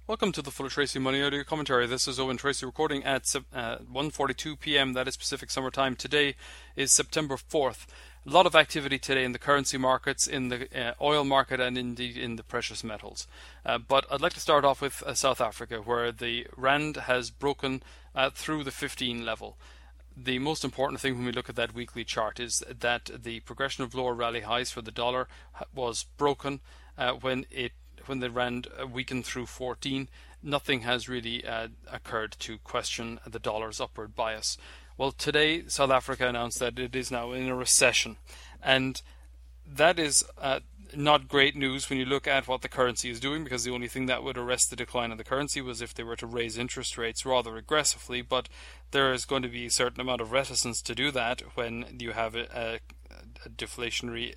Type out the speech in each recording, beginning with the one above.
Welcome to the Full of Tracy Money Audio Commentary. This is Owen Tracy recording at 1:42 p.m. That is Pacific Summer Time. Today is September 4th. A lot of activity today in the currency markets, in the oil market, and indeed in the precious metals. But I'd like to start off with South Africa, where the rand has broken through the 15 level. The most important thing when we look at that weekly chart is that the progression of lower rally highs for the dollar was broken when the rand weakened through 14. Nothing has really occurred to question the dollar's upward bias. Well, today South Africa announced that it is now in a recession, and that is not great news when you look at what the currency is doing, because the only thing that would arrest the decline of the currency was if they were to raise interest rates rather aggressively. But there is going to be a certain amount of reticence to do that when you have a deflationary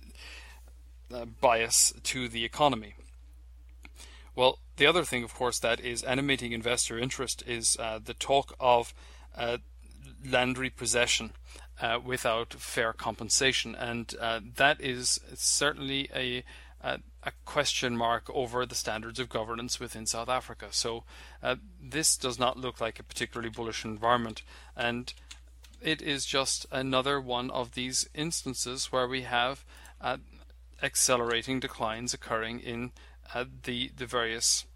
bias to the economy. Well, the other thing, of course, that is animating investor interest is the talk of land repossession without fair compensation, and that is certainly a question mark over the standards of governance within South Africa. So this does not look like a particularly bullish environment, and it is just another one of these instances where we have accelerating declines occurring in the various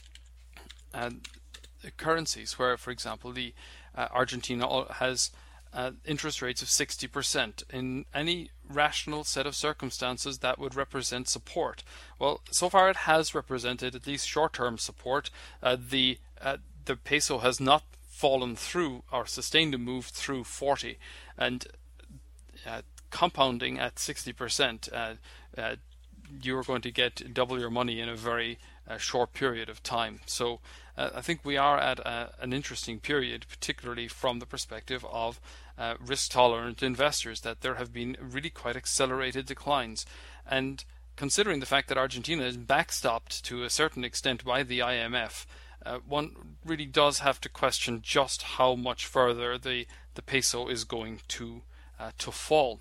currencies, where, for example, the Argentina has interest rates of 60%. In any rational set of circumstances, that would represent support. Well, so far it has represented at least short-term support. The peso has not fallen through or sustained a move through 40, and compounding at 60%. You are going to get double your money in a very short period of time. So I think we are at an interesting period, particularly from the perspective of risk-tolerant investors, that there have been really quite accelerated declines. And considering the fact that Argentina is backstopped to a certain extent by the IMF, one really does have to question just how much further the peso is going to fall.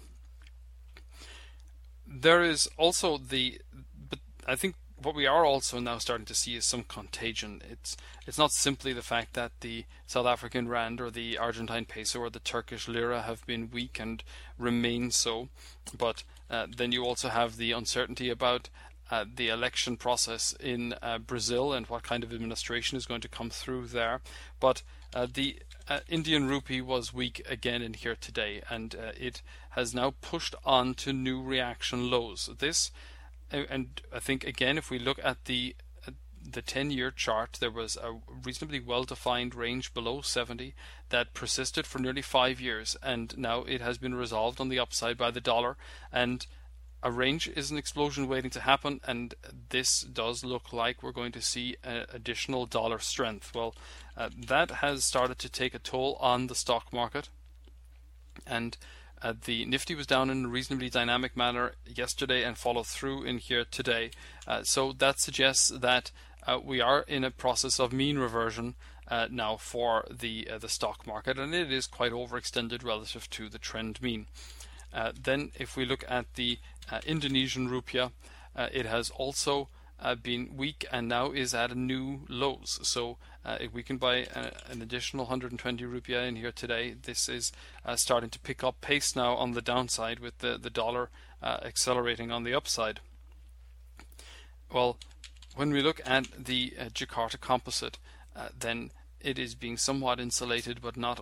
There is also but I think what we are also now starting to see is some contagion. It's not simply the fact that the South African rand or the Argentine peso or the Turkish lira have been weak and remain so, but then you also have the uncertainty about the election process in Brazil and what kind of administration is going to come through there. But the Indian rupee was weak again in here today, and it has now pushed on to new reaction lows. This, and I think again, if we look at the 10-year chart, there was a reasonably well-defined range below 70 that persisted for nearly 5 years, and now it has been resolved on the upside by the dollar, and a range is an explosion waiting to happen, and this does look like we're going to see additional dollar strength. Well, that has started to take a toll on the stock market, and the Nifty was down in a reasonably dynamic manner yesterday and followed through in here today. So that suggests that we are in a process of mean reversion now for the stock market, and it is quite overextended relative to the trend mean. Then if we look at the Indonesian rupiah, it has also been weak and now is at a new lows. So if we can buy an additional 120 rupiah in here today, this is starting to pick up pace now on the downside, with the dollar accelerating on the upside. Well, when we look at the Jakarta composite, then it is being somewhat insulated, but not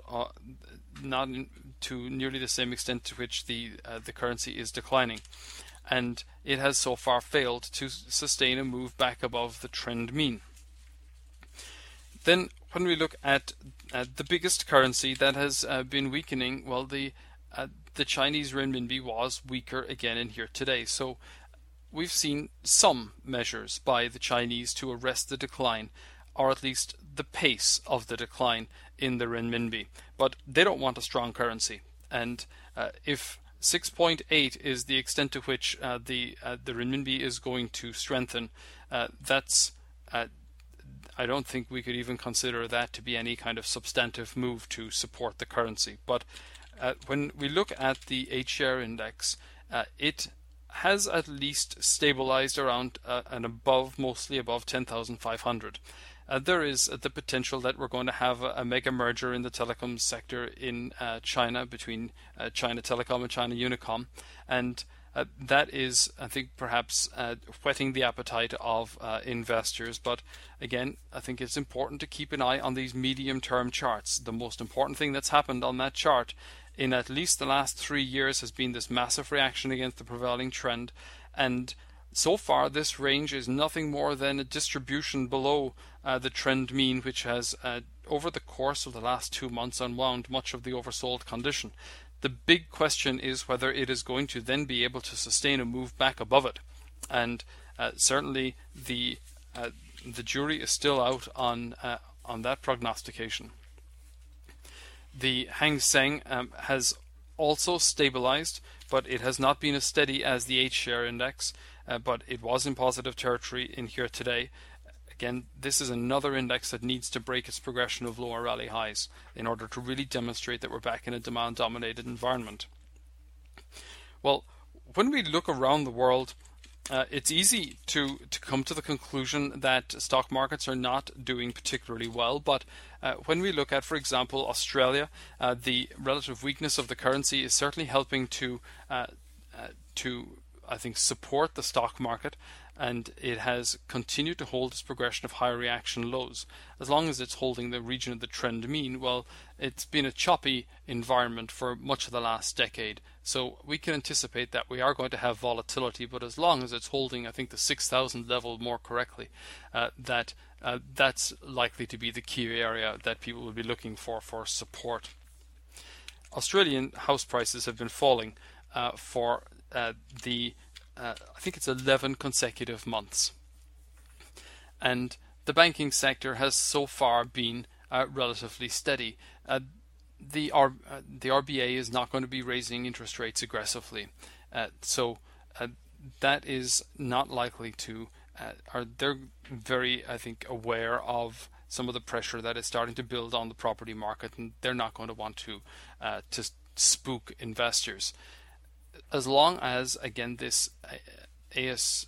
to nearly the same extent to which the currency is declining, and it has so far failed to sustain a move back above the trend mean. Then when we look at the biggest currency that has been weakening, well, the Chinese renminbi was weaker again in here today. So we've seen some measures by the Chinese to arrest the decline, or at least the pace of the decline in the renminbi. But they don't want a strong currency, and if 6.8 is the extent to which the renminbi is going to strengthen, that's I don't think we could even consider that to be any kind of substantive move to support the currency. But when we look at the H-share index, it has at least stabilized around and above, mostly above 10,500. There is the potential that we're going to have a mega merger in the telecom sector in China between China Telecom and China Unicom, and that is, I think, perhaps whetting the appetite of investors. But again, I think it's important to keep an eye on these medium-term charts. The most important thing that's happened on that chart in at least the last 3 years has been this massive reaction against the prevailing trend, and so far this range is nothing more than a distribution below the trend mean, which has over the course of the last 2 months unwound much of the oversold condition. The big question is whether it is going to then be able to sustain a move back above it, and certainly the jury is still out on that prognostication. The Hang Seng has also stabilized, but it has not been as steady as the H-share index, but it was in positive territory in here today. Again, this is another index that needs to break its progression of lower rally highs in order to really demonstrate that we're back in a demand-dominated environment. Well, when we look around the world, it's easy to come to the conclusion that stock markets are not doing particularly well, but when we look at, for example, Australia, the relative weakness of the currency is certainly helping to I think, support the stock market, and it has continued to hold its progression of high reaction lows. As long as it's holding the region of the trend mean, well, it's been a choppy environment for much of the last decade. So we can anticipate that we are going to have volatility, but as long as it's holding, I think, the 6,000 level more correctly, that's likely to be the key area that people will be looking for support. Australian house prices have been falling for I think it's 11 consecutive months, and the banking sector has so far been relatively steady. The RBA is not going to be raising interest rates aggressively, so that is not likely to. They're very, I think, aware of some of the pressure that is starting to build on the property market, and they're not going to want to spook investors. As long as, again, this ASX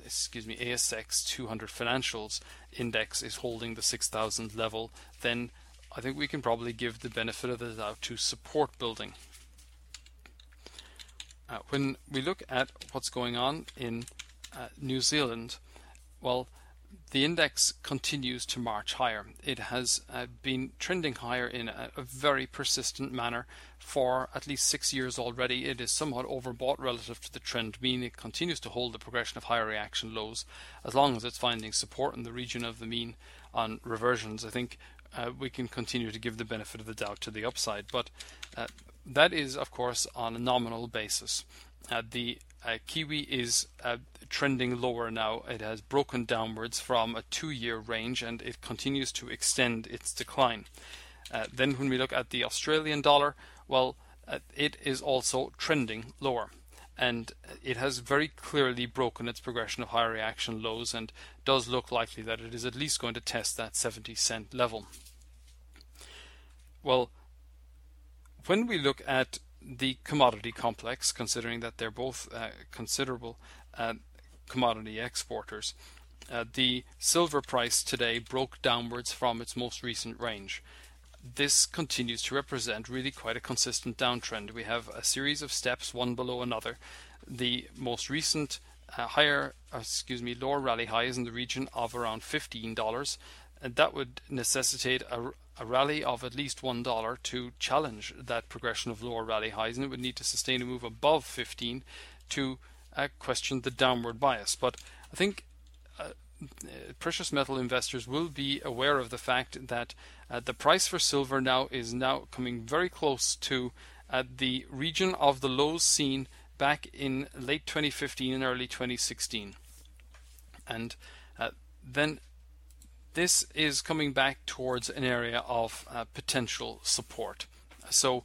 200 financials index is holding the 6,000 level, then I think we can probably give the benefit of the doubt to support building. When we look at what's going on in New Zealand, well, the index continues to march higher. It has been trending higher in a very persistent manner for at least 6 years already. It is somewhat overbought relative to the trend mean. It continues to hold the progression of higher reaction lows. As long as it's finding support in the region of the mean on reversions, I think we can continue to give the benefit of the doubt to the upside. But that is, of course, on a nominal basis. The Kiwi is trending lower now. It has broken downwards from a 2-year range, and it continues to extend its decline. Then when we look at the Australian dollar, well, it is also trending lower, and it has very clearly broken its progression of high reaction lows, and does look likely that it is at least going to test that 70-cent level. Well, when we look at the commodity complex, considering that they're both considerable commodity exporters, the silver price today broke downwards from its most recent range. This continues to represent really quite a consistent downtrend. We have a series of steps, one below another. The most recent lower rally high is in the region of around $15, and that would necessitate a rally of at least $1 to challenge that progression of lower rally highs, and it would need to sustain a move above 15 to question the downward bias. But I think precious metal investors will be aware of the fact that the price for silver is now coming very close to the region of the lows seen back in late 2015 and early 2016, and then this is coming back towards an area of potential support. So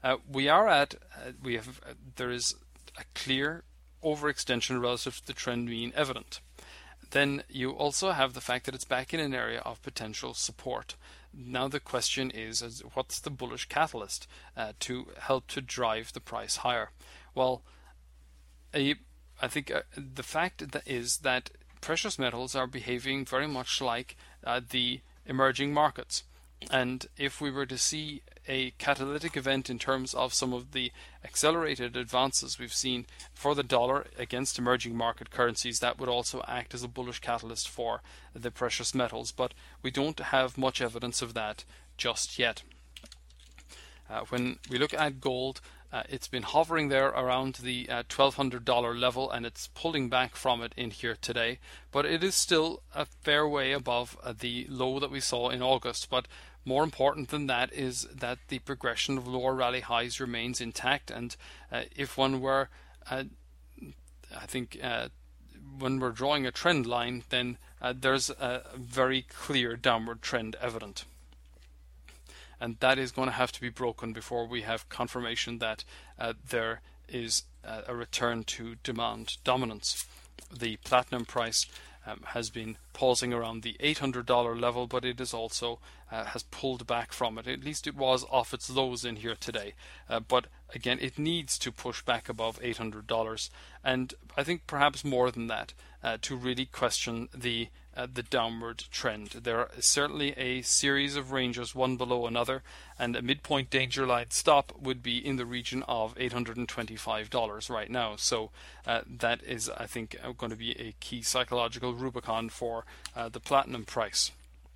there is a clear overextension relative to the trend mean evident. Then you also have the fact that it's back in an area of potential support. Now the question is what's the bullish catalyst to help to drive the price higher? Well, a I think the fact that is that precious metals are behaving very much like the emerging markets. And if we were to see a catalytic event in terms of some of the accelerated advances we've seen for the dollar against emerging market currencies, that would also act as a bullish catalyst for the precious metals. But we don't have much evidence of that just yet. When we look at gold, it's been hovering there around the $1,200 level, and it's pulling back from it in here today. But it is still a fair way above the low that we saw in August. But more important than that is that the progression of lower rally highs remains intact. And if one were, I think, when we're drawing a trend line, then there's a very clear downward trend evident. And that is going to have to be broken before we have confirmation that there is a return to demand dominance. The platinum price has been pausing around the $800 level, but it is also has pulled back from it. At least it was off its lows in here today. But again, it needs to push back above $800, and I think perhaps more than that to really question the downward trend. There is certainly a series of ranges, one below another, and a midpoint danger line stop would be in the region of $825 right now. So that is, I think, going to be a key psychological Rubicon for the platinum price.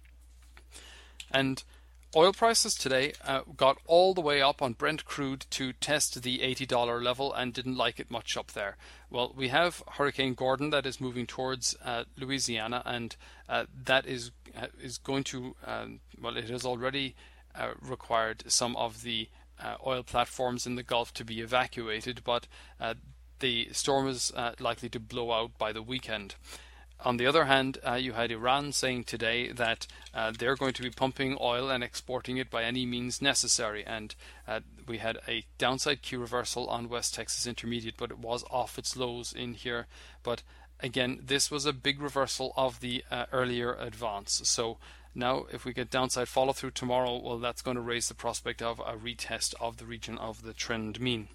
And oil prices today got all the way up on Brent crude to test the $80 level and didn't like it much up there. Well, we have Hurricane Gordon that is moving towards Louisiana, and that is going to, it has already required some of the oil platforms in the Gulf to be evacuated, but the storm is likely to blow out by the weekend. On the other hand, you had Iran saying today that they're going to be pumping oil and exporting it by any means necessary, and we had a downside Q reversal on West Texas Intermediate, but it was off its lows in here. But again, this was a big reversal of the earlier advance. So now if we get downside follow through tomorrow, well, that's going to raise the prospect of a retest of the region of the trend mean.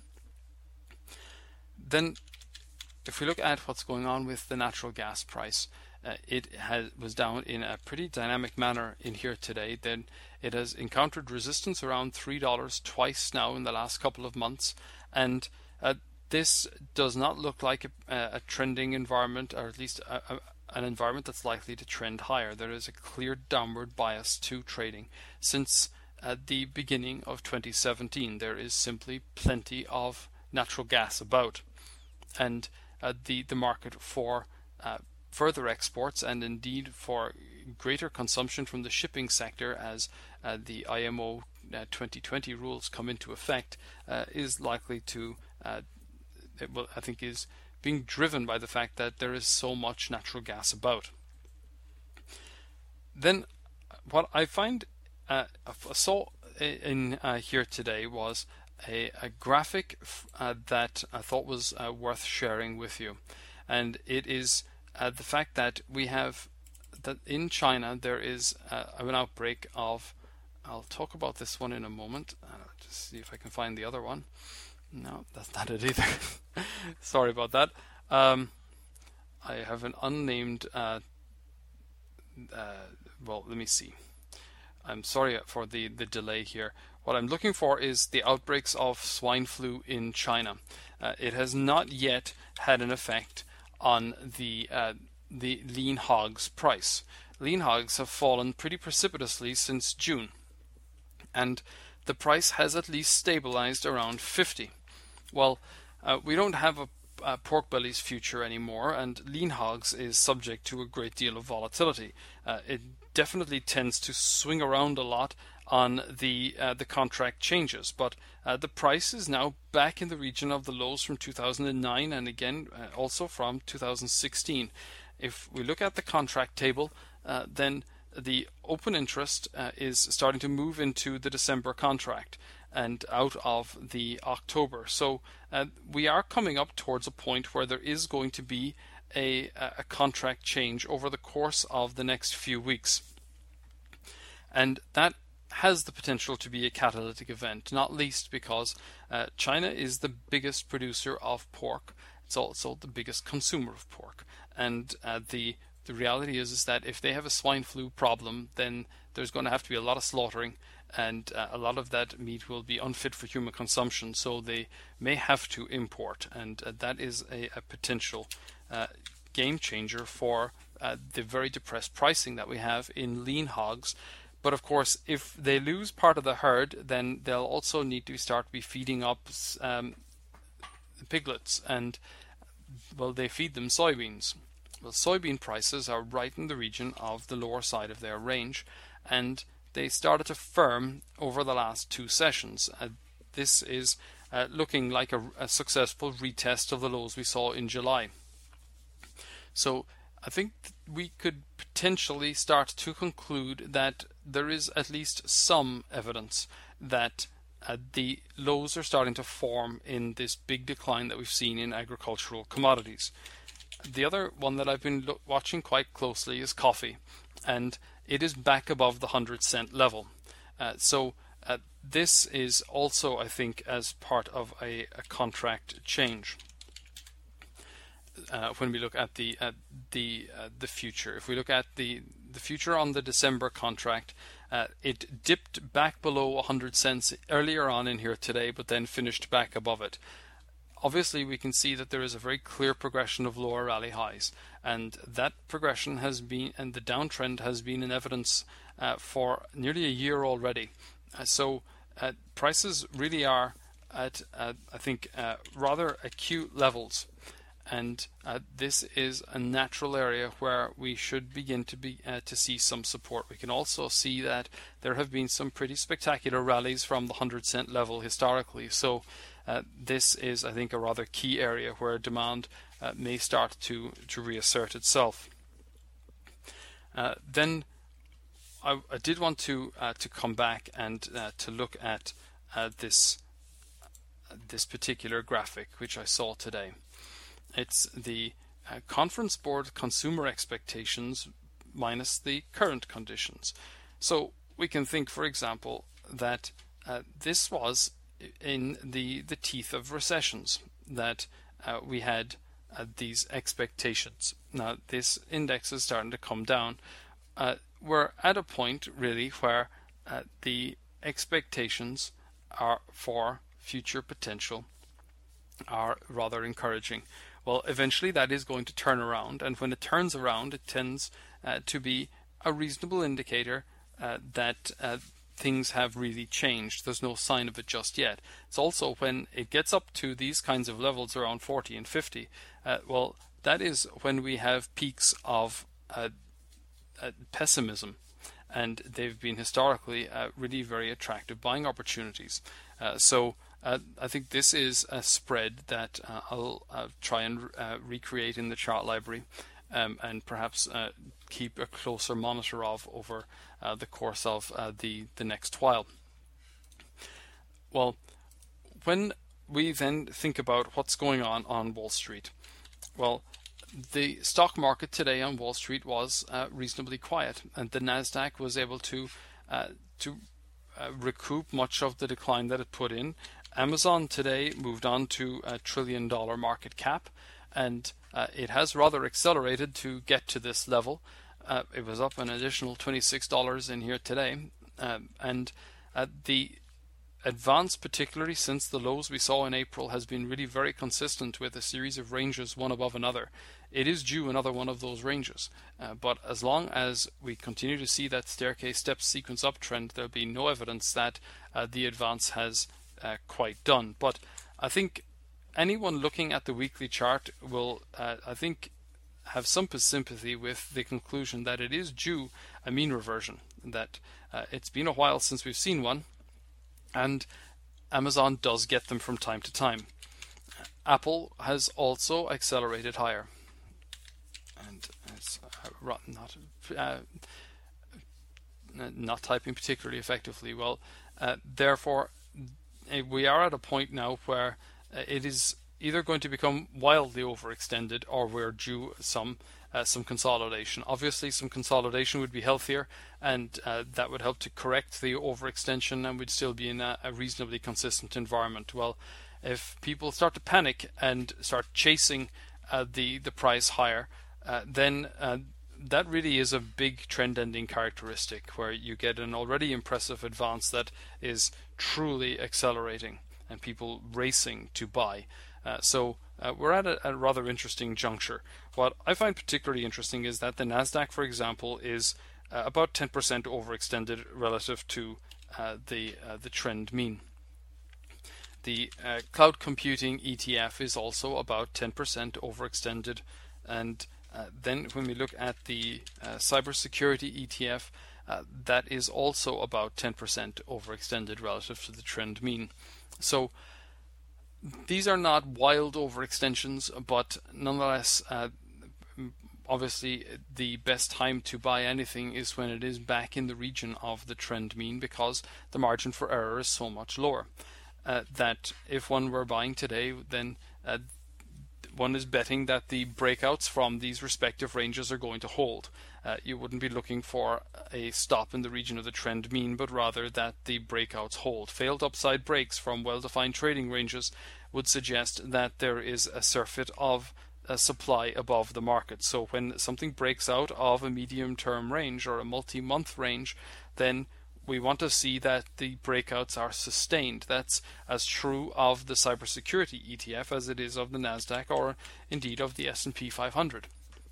Then if we look at what's going on with the natural gas price, it was down in a pretty dynamic manner in here today. Then it has encountered resistance around $3 twice now in the last couple of months, and this does not look like a trending environment, or at least an environment that's likely to trend higher. There is a clear downward bias to trading since the beginning of 2017. There is simply plenty of natural gas about, and the market for further exports, and indeed for greater consumption from the shipping sector as the IMO 2020 rules come into effect, is likely to, I think, is being driven by the fact that there is so much natural gas about. Then what I saw in here today was a graphic that I thought was worth sharing with you, and it is the fact that we have that in China there is an outbreak of, I'll talk about this one in a moment, just see if I can find the other one. No, that's not it either. Sorry about that. I have an unnamed well, let me see. I'm sorry for the delay here. What I'm looking for is the outbreaks of swine flu in China. It has not yet had an effect on the lean hogs price. Lean hogs have fallen pretty precipitously since June, and the price has at least stabilized around 50. Well, we don't have a pork belly's future anymore, and lean hogs is subject to a great deal of volatility. It definitely tends to swing around a lot on the contract changes, but the price is now back in the region of the lows from 2009, and again also from 2016. If we look at the contract table, then the open interest is starting to move into the December contract and out of the October. So we are coming up towards a point where there is going to be a contract change over the course of the next few weeks, and that has the potential to be a catalytic event, not least because China is the biggest producer of pork. it's also the biggest consumer of pork. And the reality is that if they have a swine flu problem, then there's going to have to be a lot of slaughtering, and a lot of that meat will be unfit for human consumption, so they may have to import, and that is a potential game changer for the very depressed pricing that we have in lean hogs. But of course, if they lose part of the herd, then they'll also need to start be feeding up piglets, and well, they feed them soybeans. Well, soybean prices are right in the region of the lower side of their range, and they started to firm over the last 2 sessions. This is looking like a successful retest of the lows we saw in July. So I think we could potentially start to conclude that there is at least some evidence that the lows are starting to form in this big decline that we've seen in agricultural commodities. The other one that I've been watching quite closely is coffee, and it is back above the 100-cent level. So this is also, I think, as part of a contract change. When we look at the future, if we look at the future on the December contract, it dipped back below 100 cents earlier on in here today, but then finished back above it. Obviously, we can see that there is a very clear progression of lower rally highs, and that progression has been, and the downtrend has been in evidence for nearly a year already. So prices really are at, I think, rather acute levels. And this is a natural area where we should begin to see some support. We can also see that there have been some pretty spectacular rallies from the 100-cent level historically. So this is, I think, a rather key area where demand may start to reassert itself. Then I did want to come back and to look at this particular graphic which I saw today. It's the Conference Board consumer expectations minus the current conditions. So we can think, for example, that this was in the teeth of recessions, that we had these expectations. Now this index is starting to come down. We're at a point really where the expectations are for future potential are rather encouraging. Well, eventually that is going to turn around, and when it turns around, it tends to be a reasonable indicator that things have really changed. There's no sign of it just yet. It's also when it gets up to these kinds of levels around 40 and 50, well, that is when we have peaks of pessimism, and they've been historically really very attractive buying opportunities. So I think this is a spread that I'll try and recreate in the chart library, and perhaps keep a closer monitor of over the course of the next while. Well, when we then think about what's going on Wall Street, well, the stock market today on Wall Street was reasonably quiet, and the Nasdaq was able to recoup much of the decline that it put in. Amazon today moved on to $1 trillion market cap, and it has rather accelerated to get to this level. It was up an additional $26 in here today, and the advance, particularly since the lows we saw in April, has been really very consistent with a series of ranges one above another. It is due another one of those ranges, but as long as we continue to see that staircase step sequence uptrend, there'll be no evidence that the advance has quite done. But I think anyone looking at the weekly chart will, I think, have some sympathy with the conclusion that it is due a mean reversion, that it's been a while since we've seen one, and Amazon does get them from time to time. Apple has also accelerated higher, and it's not typing particularly effectively. Well, therefore, we are at a point now where it is either going to become wildly overextended, or we're due some consolidation. Obviously, some consolidation would be healthier, and that would help to correct the overextension, and we'd still be in a reasonably consistent environment. Well, If people start to panic and start chasing the price higher, then that really is a big trend-ending characteristic, where you get an already impressive advance that is truly accelerating and people racing to buy. So we're at a rather interesting juncture. What I find particularly interesting is that the Nasdaq, for example, is about 10% overextended relative to the trend mean. The cloud computing ETF is also about 10% overextended, and then when we look at the cybersecurity ETF, that is also about 10% overextended relative to the trend mean. So these are not wild overextensions, but nonetheless, obviously the best time to buy anything is when it is back in the region of the trend mean, because the margin for error is so much lower. That if one were buying today, then one is betting that the breakouts from these respective ranges are going to hold. You wouldn't be looking for a stop in the region of the trend mean, but rather that the breakouts hold. Failed upside breaks from well-defined trading ranges would suggest that there is a surfeit of supply above the market. So when something breaks out of a medium-term range or a multi-month range, then we want to see that the breakouts are sustained. That's as true of the cybersecurity ETF as it is of the Nasdaq, or indeed of the S&P 500.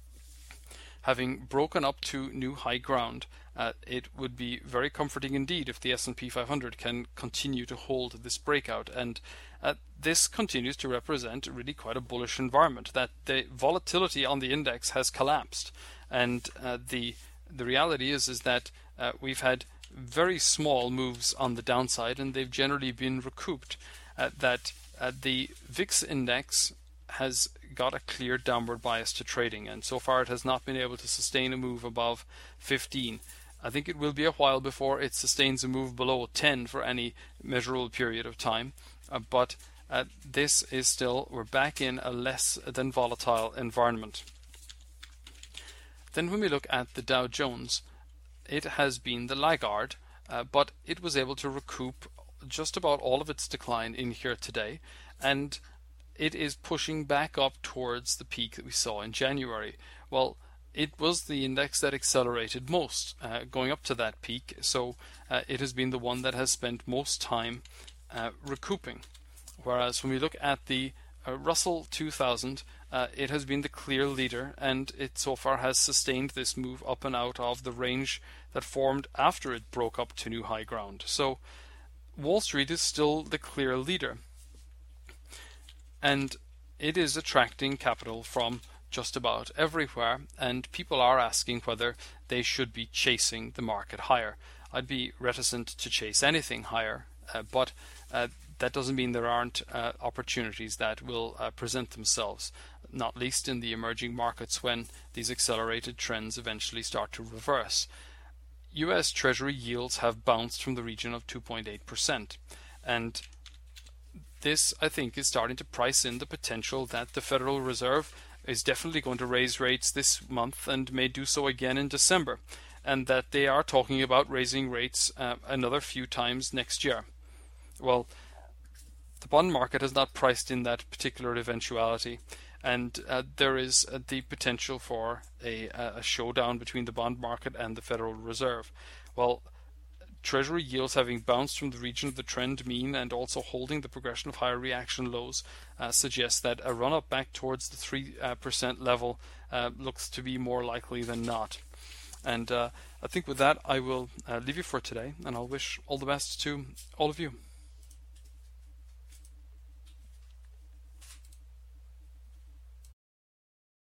Having broken up to new high ground, it would be very comforting indeed if the S&P 500 can continue to hold this breakout, and this continues to represent really quite a bullish environment. That the volatility on the index has collapsed, and the reality is that we've had very small moves on the downside, and they've generally been recouped. That the VIX index has got a clear downward bias to trading, and so far it has not been able to sustain a move above 15. I think it will be a while before it sustains a move below 10 for any measurable period of time, but this is still, we're back in a less than volatile environment. Then when we look at the Dow Jones, it has been the laggard, but it was able to recoup just about all of its decline in here today, and it is pushing back up towards the peak that we saw in January. Well, it was the index that accelerated most going up to that peak, so it has been the one that has spent most time recouping. Whereas when we look at the Russell 2000, it has been the clear leader, and it so far has sustained this move up and out of the range that formed after it broke up to new high ground. So Wall Street is still the clear leader, and it is attracting capital from just about everywhere, and people are asking whether they should be chasing the market higher. I'd be reticent to chase anything higher, but that doesn't mean there aren't opportunities that will present themselves, not least in the emerging markets when these accelerated trends eventually start to reverse. US Treasury yields have bounced from the region of 2.8%, and this, I think, is starting to price in the potential that the Federal Reserve is definitely going to raise rates this month and may do so again in December, and that they are talking about raising rates another few times next year. Well, the bond market has not priced in that particular eventuality, and there is the potential for a showdown between the bond market and the Federal Reserve. Well, Treasury yields having bounced from the region of the trend mean and also holding the progression of higher reaction lows suggests that a run-up back towards the 3% level looks to be more likely than not. And I think with that I will leave you for today, and I'll wish all the best to all of you.